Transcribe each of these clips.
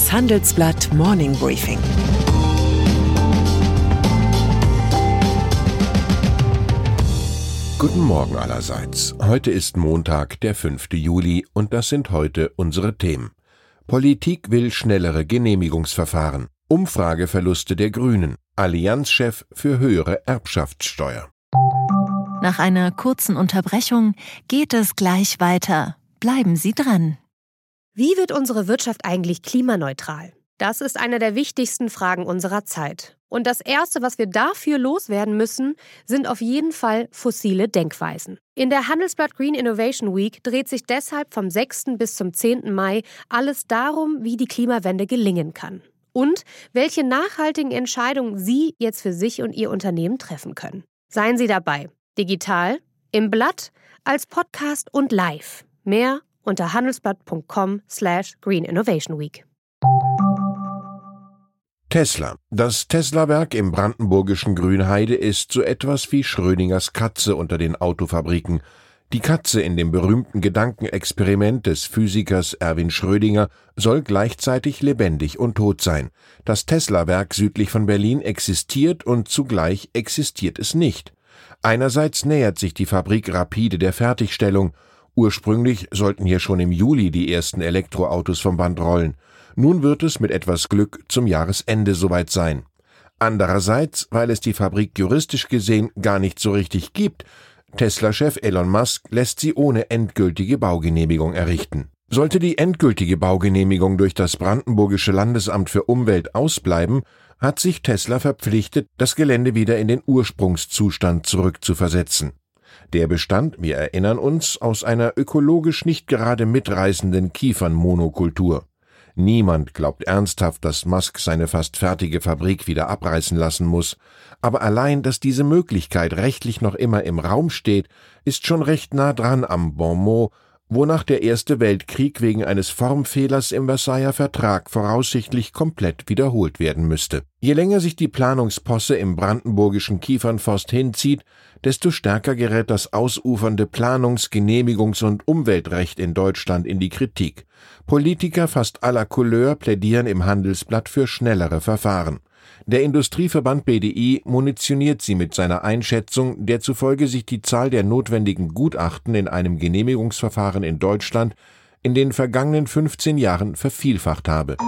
Das Handelsblatt Morning Briefing. Guten Morgen allerseits. Heute ist Montag, der 5. Juli, und das sind heute unsere Themen. Politik will schnellere Genehmigungsverfahren. Umfrageverluste der Grünen. Allianzchef für höhere Erbschaftssteuer. Nach einer kurzen Unterbrechung geht es gleich weiter. Bleiben Sie dran. Wie wird unsere Wirtschaft eigentlich klimaneutral? Das ist eine der wichtigsten Fragen unserer Zeit. Und das Erste, was wir dafür loswerden müssen, sind auf jeden Fall fossile Denkweisen. In der Handelsblatt Green Innovation Week dreht sich deshalb vom 6. bis zum 10. Mai alles darum, wie die Klimawende gelingen kann. Und welche nachhaltigen Entscheidungen Sie jetzt für sich und Ihr Unternehmen treffen können. Seien Sie dabei. Digital, im Blatt, als Podcast und live. Mehr unter handelsblatt.com/Green Innovation Week. Tesla. Das Tesla-Werk im brandenburgischen Grünheide ist so etwas wie Schrödingers Katze unter den Autofabriken. Die Katze in dem berühmten Gedankenexperiment des Physikers Erwin Schrödinger soll gleichzeitig lebendig und tot sein. Das Tesla-Werk südlich von Berlin existiert und zugleich existiert es nicht. Einerseits nähert sich die Fabrik rapide der Fertigstellung. Ursprünglich sollten hier schon im Juli die ersten Elektroautos vom Band rollen. Nun wird es mit etwas Glück zum Jahresende soweit sein. Andererseits, weil es die Fabrik juristisch gesehen gar nicht so richtig gibt. Tesla-Chef Elon Musk lässt sie ohne endgültige Baugenehmigung errichten. Sollte die endgültige Baugenehmigung durch das Brandenburgische Landesamt für Umwelt ausbleiben, hat sich Tesla verpflichtet, das Gelände wieder in den Ursprungszustand zurückzuversetzen. Der bestand, wir erinnern uns, aus einer ökologisch nicht gerade mitreißenden Kiefernmonokultur. Niemand glaubt ernsthaft, dass Musk seine fast fertige Fabrik wieder abreißen lassen muss. Aber allein, dass diese Möglichkeit rechtlich noch immer im Raum steht, ist schon recht nah dran am Bon mot, wonach der Erste Weltkrieg wegen eines Formfehlers im Versailler Vertrag voraussichtlich komplett wiederholt werden müsste. Je länger sich die Planungsposse im brandenburgischen Kiefernforst hinzieht, desto stärker gerät das ausufernde Planungs-, Genehmigungs- und Umweltrecht in Deutschland in die Kritik. Politiker fast aller Couleur plädieren im Handelsblatt für schnellere Verfahren. Der Industrieverband BDI munitioniert sie mit seiner Einschätzung, der zufolge sich die Zahl der notwendigen Gutachten in einem Genehmigungsverfahren in Deutschland in den vergangenen 15 Jahren vervielfacht habe.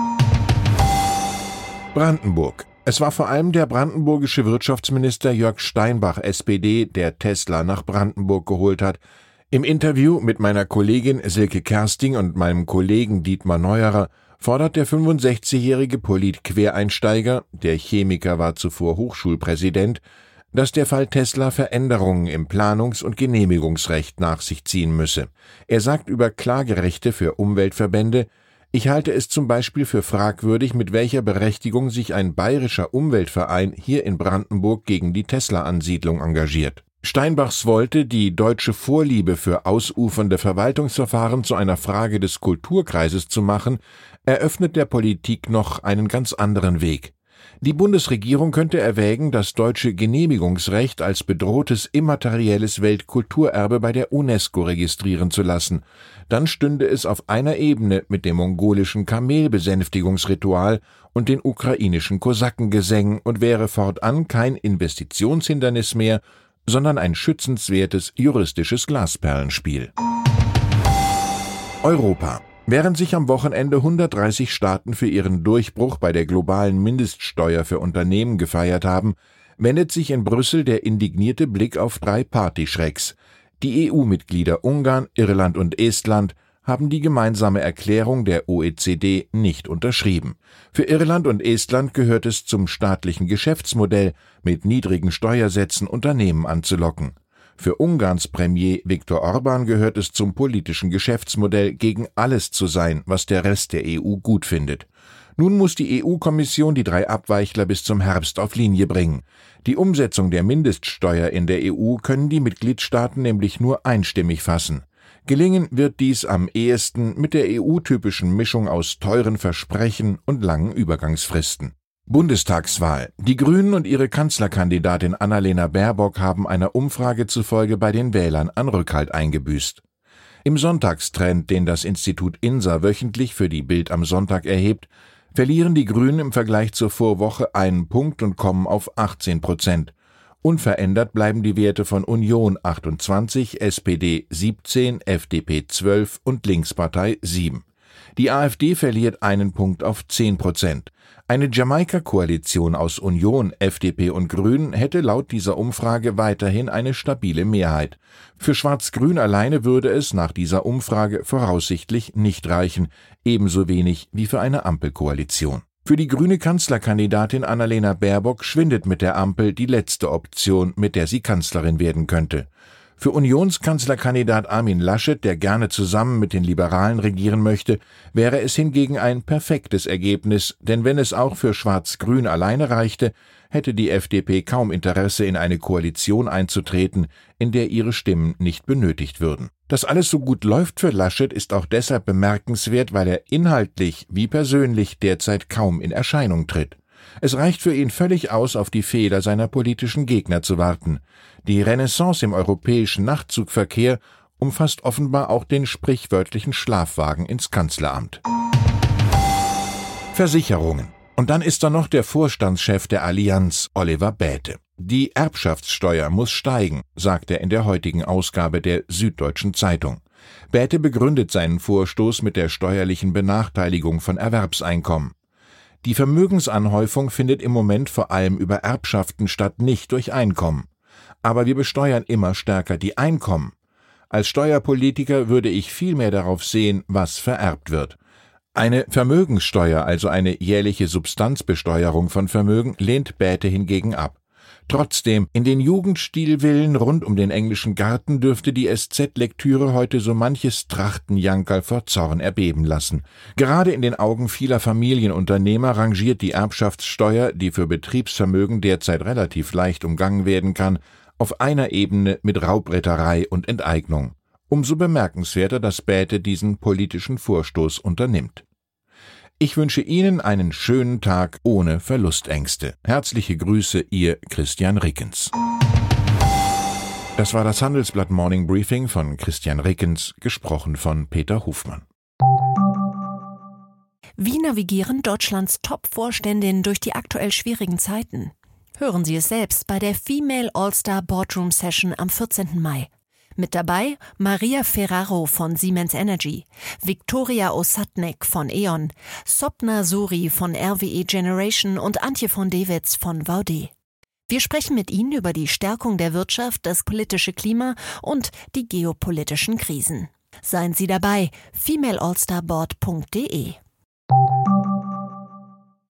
Brandenburg. Es war vor allem der brandenburgische Wirtschaftsminister Jörg Steinbach, SPD, der Tesla nach Brandenburg geholt hat. Im Interview mit meiner Kollegin Silke Kersting und meinem Kollegen Dietmar Neuerer fordert der 65-jährige Polit-Quereinsteiger, der Chemiker war zuvor Hochschulpräsident, dass der Fall Tesla Veränderungen im Planungs- und Genehmigungsrecht nach sich ziehen müsse. Er sagt über Klagerechte für Umweltverbände: Ich halte es zum Beispiel für fragwürdig, mit welcher Berechtigung sich ein bayerischer Umweltverein hier in Brandenburg gegen die Tesla-Ansiedlung engagiert. Steinbachs wollte, die deutsche Vorliebe für ausufernde Verwaltungsverfahren zu einer Frage des Kulturkreises zu machen, eröffnet der Politik noch einen ganz anderen Weg. Die Bundesregierung könnte erwägen, das deutsche Genehmigungsrecht als bedrohtes immaterielles Weltkulturerbe bei der UNESCO registrieren zu lassen. Dann stünde es auf einer Ebene mit dem mongolischen Kamelbesänftigungsritual und den ukrainischen Kosakengesängen und wäre fortan kein Investitionshindernis mehr, sondern ein schützenswertes juristisches Glasperlenspiel. Europa. Während sich am Wochenende 130 Staaten für ihren Durchbruch bei der globalen Mindeststeuer für Unternehmen gefeiert haben, wendet sich in Brüssel der indignierte Blick auf 3 Partyschrecks. Die EU-Mitglieder Ungarn, Irland und Estland haben die gemeinsame Erklärung der OECD nicht unterschrieben. Für Irland und Estland gehört es zum staatlichen Geschäftsmodell, mit niedrigen Steuersätzen Unternehmen anzulocken. Für Ungarns Premier Viktor Orbán gehört es zum politischen Geschäftsmodell, gegen alles zu sein, was der Rest der EU gut findet. Nun muss die EU-Kommission die 3 Abweichler bis zum Herbst auf Linie bringen. Die Umsetzung der Mindeststeuer in der EU können die Mitgliedstaaten nämlich nur einstimmig fassen. Gelingen wird dies am ehesten mit der EU-typischen Mischung aus teuren Versprechen und langen Übergangsfristen. Bundestagswahl. Die Grünen und ihre Kanzlerkandidatin Annalena Baerbock haben einer Umfrage zufolge bei den Wählern an Rückhalt eingebüßt. Im Sonntagstrend, den das Institut INSA wöchentlich für die Bild am Sonntag erhebt, verlieren die Grünen im Vergleich zur Vorwoche 1 Punkt und kommen auf 18%. Unverändert bleiben die Werte von Union 28, SPD 17, FDP 12 und Linkspartei 7. Die AfD verliert 1 Punkt auf 10%. Eine Jamaika-Koalition aus Union, FDP und Grünen hätte laut dieser Umfrage weiterhin eine stabile Mehrheit. Für Schwarz-Grün alleine würde es nach dieser Umfrage voraussichtlich nicht reichen, ebenso wenig wie für eine Ampelkoalition. Für die grüne Kanzlerkandidatin Annalena Baerbock schwindet mit der Ampel die letzte Option, mit der sie Kanzlerin werden könnte. Für Unionskanzlerkandidat Armin Laschet, der gerne zusammen mit den Liberalen regieren möchte, wäre es hingegen ein perfektes Ergebnis, denn wenn es auch für Schwarz-Grün alleine reichte, hätte die FDP kaum Interesse, in eine Koalition einzutreten, in der ihre Stimmen nicht benötigt würden. Dass alles so gut läuft für Laschet, ist auch deshalb bemerkenswert, weil er inhaltlich wie persönlich derzeit kaum in Erscheinung tritt. Es reicht für ihn völlig aus, auf die Fehler seiner politischen Gegner zu warten. Die Renaissance im europäischen Nachtzugverkehr umfasst offenbar auch den sprichwörtlichen Schlafwagen ins Kanzleramt. Versicherungen. Und dann ist da noch der Vorstandschef der Allianz, Oliver Bäte. Die Erbschaftssteuer muss steigen, sagt er in der heutigen Ausgabe der Süddeutschen Zeitung. Bäte begründet seinen Vorstoß mit der steuerlichen Benachteiligung von Erwerbseinkommen. Die Vermögensanhäufung findet im Moment vor allem über Erbschaften statt, nicht durch Einkommen. Aber wir besteuern immer stärker die Einkommen. Als Steuerpolitiker würde ich viel mehr darauf sehen, was vererbt wird. Eine Vermögenssteuer, also eine jährliche Substanzbesteuerung von Vermögen, lehnt Bäte hingegen ab. Trotzdem, in den Jugendstilvillen rund um den englischen Garten dürfte die SZ-Lektüre heute so manches Trachtenjankerl vor Zorn erbeben lassen. Gerade in den Augen vieler Familienunternehmer rangiert die Erbschaftssteuer, die für Betriebsvermögen derzeit relativ leicht umgangen werden kann, auf einer Ebene mit Raubretterei und Enteignung. Umso bemerkenswerter, dass Bäte diesen politischen Vorstoß unternimmt. Ich wünsche Ihnen einen schönen Tag ohne Verlustängste. Herzliche Grüße, Ihr Christian Rickens. Das war das Handelsblatt Morning Briefing von Christian Rickens, gesprochen von Peter Hofmann. Wie navigieren Deutschlands Top-Vorständinnen durch die aktuell schwierigen Zeiten? Hören Sie es selbst bei der Female All-Star Boardroom Session am 14. Mai. Mit dabei Maria Ferraro von Siemens Energy, Viktoria Ossadnek von E.ON, Sopna Suri von RWE Generation und Antje von Dewitz von Vaude. Wir sprechen mit Ihnen über die Stärkung der Wirtschaft, das politische Klima und die geopolitischen Krisen. Seien Sie dabei, femaleallstarboard.de.